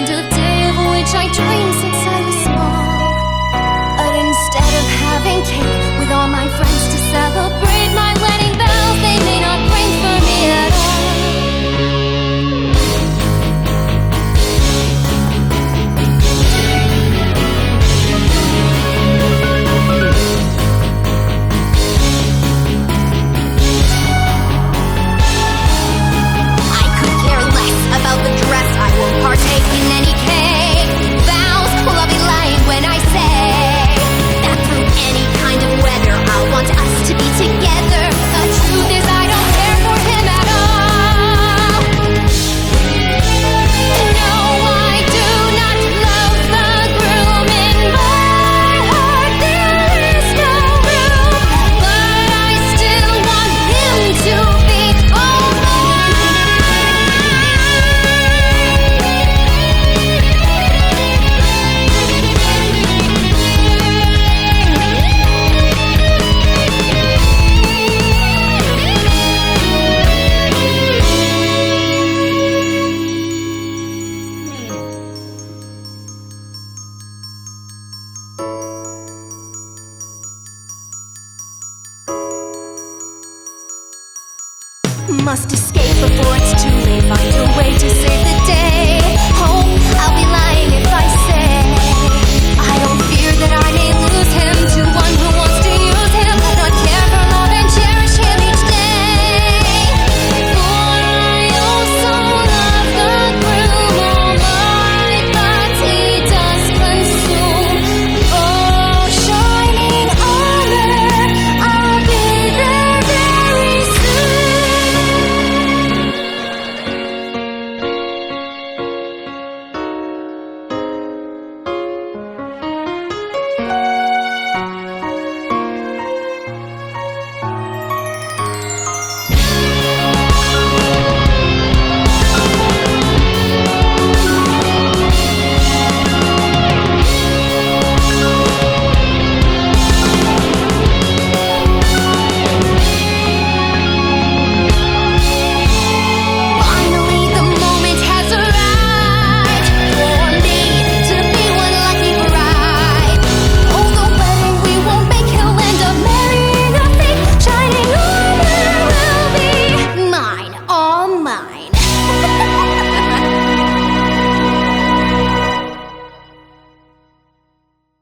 kind of day of which I dreamed since I was small. But instead of having cake with all my friends to celebrate my wedding bells, they may not ring for me at all. Partake in any cake. Vows, well, I'll be lying when I say that through any kind of weather I want us to be together. The truth is I don't care for him at all. No, I do not love the groom. In my heart there is no room, but I still want him to be all mine. Must escape before it's too late. Find a way to save the day.